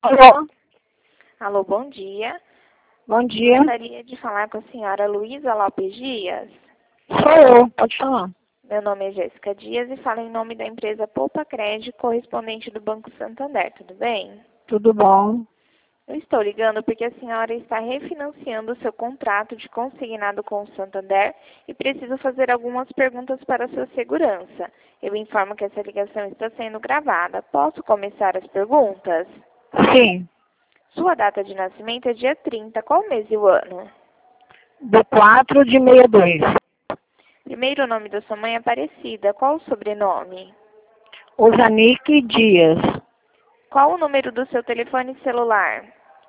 Alô, Alô, bom dia. bom dia. Gostaria de falar com a senhora Luísa Lopes Dias. Sou eu, pode falar. Meu nome é Jéssica Dias e falo em nome da empresa Poupa Crédito, correspondente do Banco Santander, tudo bem? Tudo bom? Eu estou ligando porque a senhora está refinanciando o seu contrato de consignado com o Santander e preciso fazer algumas perguntas para a sua segurança. Eu informo que essa ligação está sendo gravada. Posso começar as perguntas? Sim, Sua data de nascimento é dia 30. Qual mês e o ano? do 4 de 62. Primeiro nome da sua mãe é Aparecida. Qual o sobrenome? Osanique Dias, Qual o número do seu telefone celular?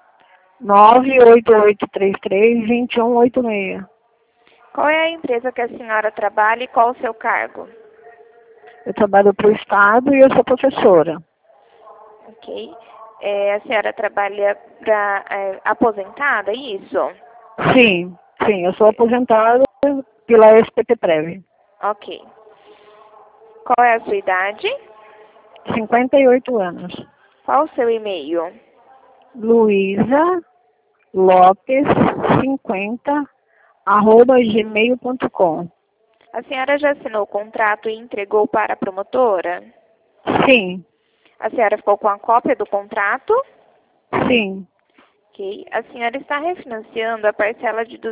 98833-2186. Qual é a empresa que a senhora trabalha e qual o seu cargo? Eu trabalho para o Estado e eu sou professora. Ok. A senhora trabalha para aposentada, é isso? Sim, eu sou aposentada pela SPT-Prev. Ok. Qual é a sua idade? 58 anos. Qual o seu e-mail? Luísa Lopes 50 @gmail.com. A senhora já assinou o contrato e entregou para a promotora? Sim, A senhora ficou com a cópia do contrato? sim, Ok. A senhora está refinanciando a parcela de R$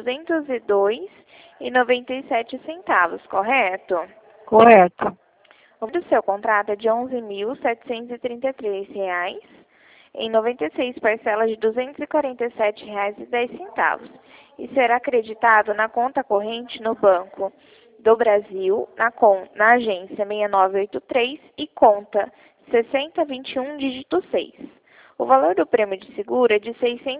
202,97, correto? correto. O valor do seu contrato é de R$ 11.733, em 96 parcelas de R$ 247,10 e será acreditado na conta corrente no Banco do Brasil, na agência 6983 e conta 6021, dígito 6. O valor do prêmio de seguro é de R$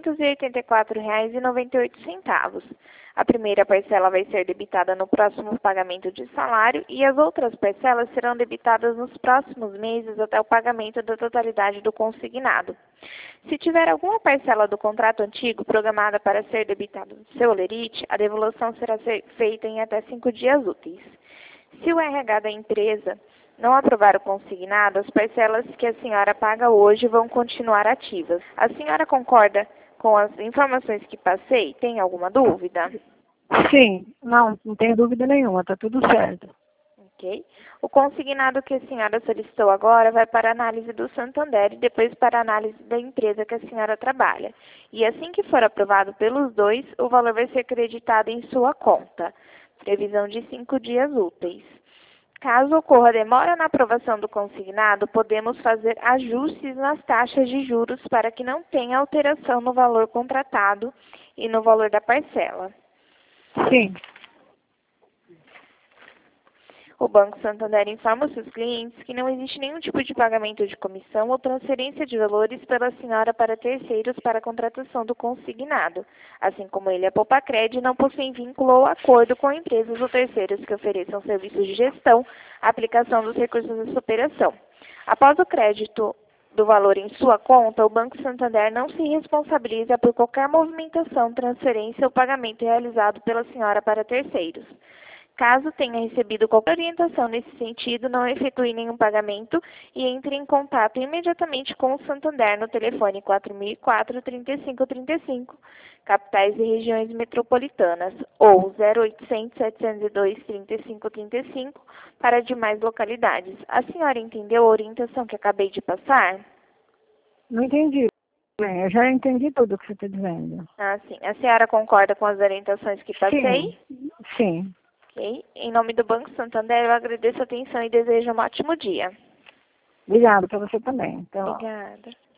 684,98. A primeira parcela vai ser debitada no próximo pagamento de salário e as outras parcelas serão debitadas nos próximos meses até o pagamento da totalidade do consignado. Se tiver alguma parcela do contrato antigo programada para ser debitada do seu holerite, a devolução será feita em até 5 dias úteis. Se o RH da empresa não aprovar o consignado, as parcelas que a senhora paga hoje vão continuar ativas. A senhora concorda com as informações que passei? Tem alguma dúvida? Sim, não tenho dúvida nenhuma, tá tudo certo. Ok. O consignado que a senhora solicitou agora vai para a análise do Santander e depois para a análise da empresa que a senhora trabalha. E assim que for aprovado pelos dois, o valor vai ser creditado em sua conta. Previsão de 5 dias úteis. Caso ocorra demora na aprovação do consignado, podemos fazer ajustes nas taxas de juros para que não tenha alteração no valor contratado e no valor da parcela. Sim, O Banco Santander informa os seus clientes que não existe nenhum tipo de pagamento de comissão ou transferência de valores pela senhora para terceiros para a contratação do consignado. Assim como ele, a Poupacred não possui vínculo ou acordo com empresas ou terceiros que ofereçam serviços de gestão, aplicação dos recursos dessa operação. Após o crédito do valor em sua conta, o Banco Santander não se responsabiliza por qualquer movimentação, transferência ou pagamento realizado pela senhora para terceiros. Caso tenha recebido qualquer orientação nesse sentido, não efetue nenhum pagamento e entre em contato imediatamente com o Santander no telefone 4004-3535, capitais e regiões metropolitanas, ou 0800-702-3535 para demais localidades. A senhora entendeu a orientação que acabei de passar? não entendi. Bem, eu já entendi tudo o que você está dizendo. Ah, sim. A senhora concorda com as orientações que passei? Sim. Ok. Em nome do Banco Santander, eu agradeço a atenção e desejo um ótimo dia. Obrigada para você também. Até logo. Obrigada.